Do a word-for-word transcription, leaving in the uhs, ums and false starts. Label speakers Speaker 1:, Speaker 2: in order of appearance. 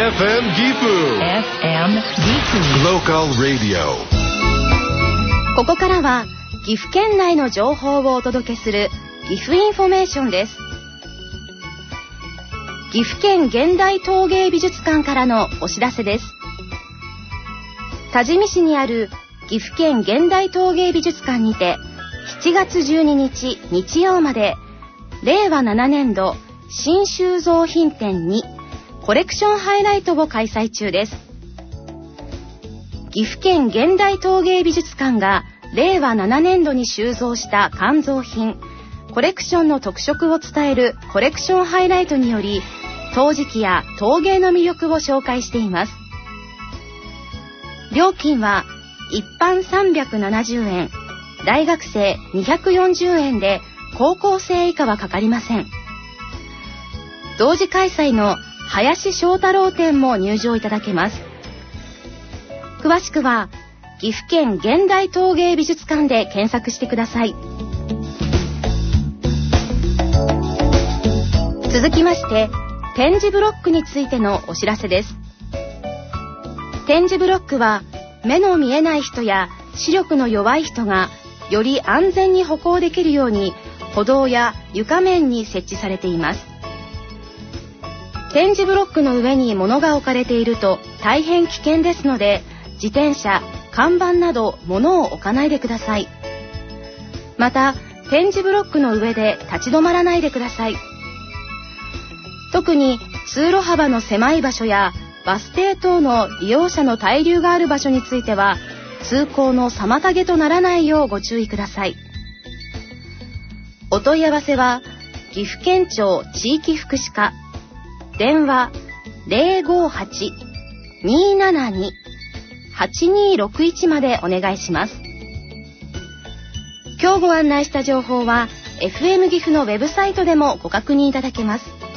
Speaker 1: エフエム ギフ エフエム ギフ Local Radio。
Speaker 2: ここからは岐阜県内の情報をお届けする岐阜インフォメーションです。岐阜県現代陶芸美術館からのお知らせです。多治見市にある岐阜県現代陶芸美術館にてしちがつじゅうににち日曜までれいわななねんど新収蔵品展にコレクションハイライトを開催中です。岐阜県現代陶芸美術館がれいわななねんどに収蔵した館蔵品コレクションの特色を伝えるコレクションハイライトにより陶磁器や陶芸の魅力を紹介しています。料金は一般さんびゃくななじゅうえん、大学生にひゃくよんじゅうえんで高校生以下はかかりません。同時開催の林正太郎展も入場いただけます。詳しくは岐阜県現代陶芸美術館で検索してください。続きまして点字ブロックについてのお知らせです。点字ブロックは目の見えない人や視力の弱い人がより安全に歩行できるように歩道や床面に設置されています。点字ブロックの上に物が置かれていると大変危険ですので、自転車、看板など物を置かないでください。また点字ブロックの上で立ち止まらないでください。特に通路幅の狭い場所やバス停等の利用者の滞留がある場所については通行の妨げとならないようご注意ください。お問い合わせは岐阜県庁地域福祉課、電話 ゼロごはち にーななに はちにーろくいち までお願いします。今日ご案内した情報は エフエム 岐阜のウェブサイトでもご確認いただけます。